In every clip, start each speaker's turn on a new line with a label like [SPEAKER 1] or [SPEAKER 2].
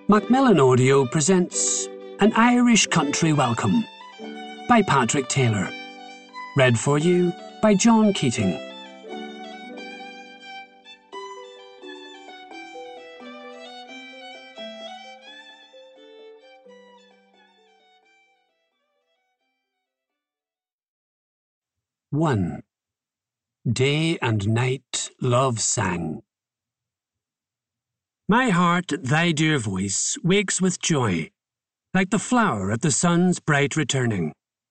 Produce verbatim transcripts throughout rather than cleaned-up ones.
[SPEAKER 1] Macmillan Audio presents An Irish Country Welcome by Patrick Taylor. Read for you by John Keating. one. Day and night love sang. My heart at thy dear voice wakes with joy, like the flower at the sun's bright returning.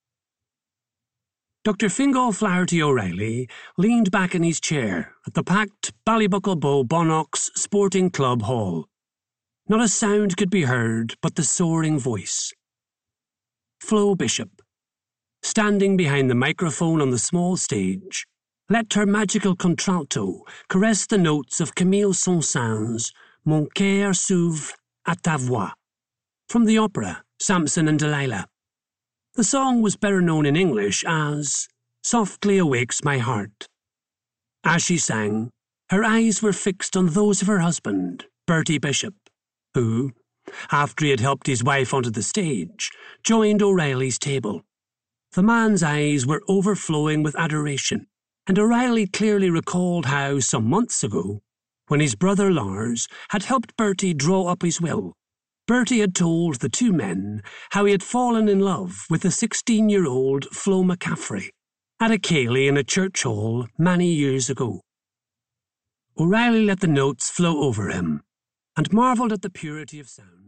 [SPEAKER 1] Doctor Fingal Flaherty O'Reilly leaned back in his chair at the packed Ballybuckle Bow Bonnock's Sporting Club Hall. Not a sound could be heard but the soaring voice. Flo Bishop, standing behind the microphone on the small stage, let her magical contralto caress the notes of Camille Saint-Saëns' Mon cœur s'ouvre à ta voix, from the opera Samson and Delilah. The song was better known in English as Softly Awakes My Heart. As she sang, her eyes were fixed on those of her husband, Bertie Bishop, who, after he had helped his wife onto the stage, joined O'Reilly's table. The man's eyes were overflowing with adoration, and O'Reilly clearly recalled how, some months ago, when his brother Lars had helped Bertie draw up his will, Bertie had told the two men how he had fallen in love with the sixteen-year-old Flo McCaffrey at a ceilidh in a church hall many years ago. O'Reilly let the notes flow over him and marvelled at the purity of sound.